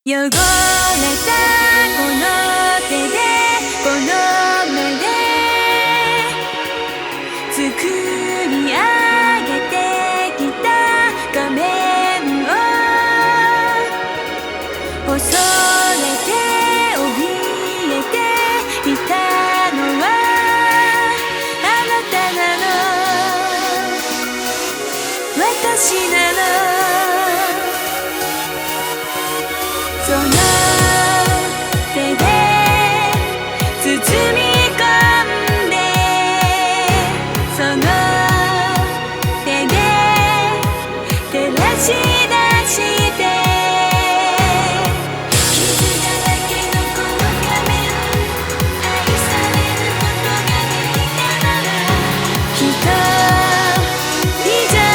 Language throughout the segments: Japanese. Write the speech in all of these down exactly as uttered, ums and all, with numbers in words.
汚れたこの手でこの目で作り上げてきた仮面を恐れて怯えていたのはあなたなの私なのその手で包み込んでその手で照らし出して傷だらけのこの仮面愛されることができたなら一人じゃ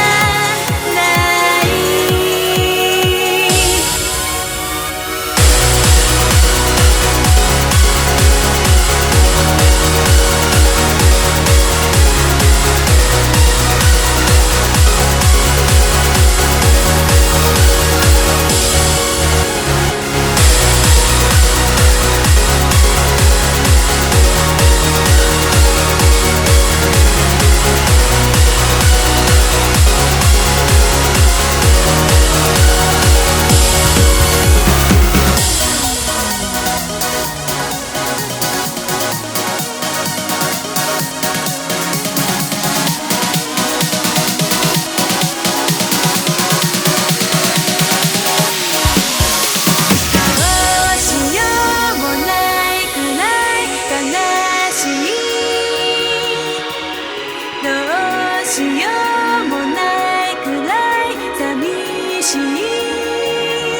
どうしようもないくらい寂しい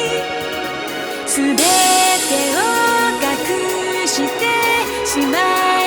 すべてを隠してしまう